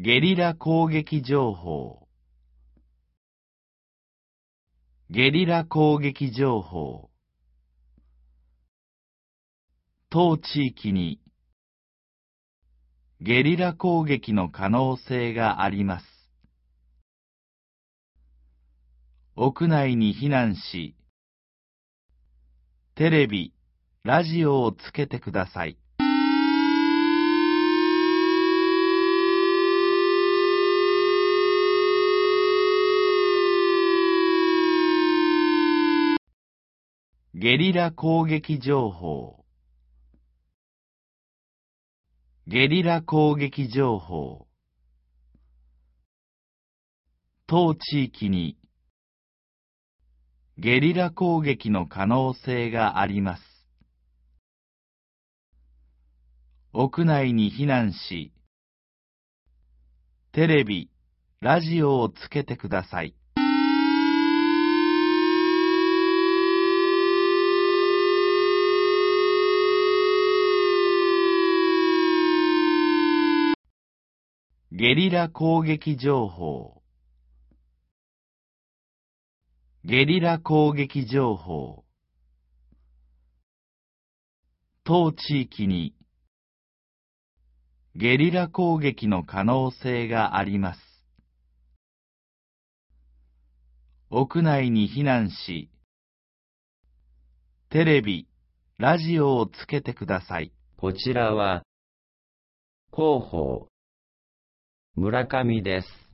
ゲリラ攻撃情報。ゲリラ攻撃情報。当地域にゲリラ攻撃の可能性があります。屋内に避難し、テレビ、ラジオをつけてください。ゲリラ攻撃情報。ゲリラ攻撃情報。当地域にゲリラ攻撃の可能性があります。屋内に避難し、テレビ、ラジオをつけてください。ゲリラ攻撃情報。ゲリラ攻撃情報。当地域にゲリラ攻撃の可能性があります。屋内に避難し、テレビ、ラジオをつけてください。 こちらは広報村上です。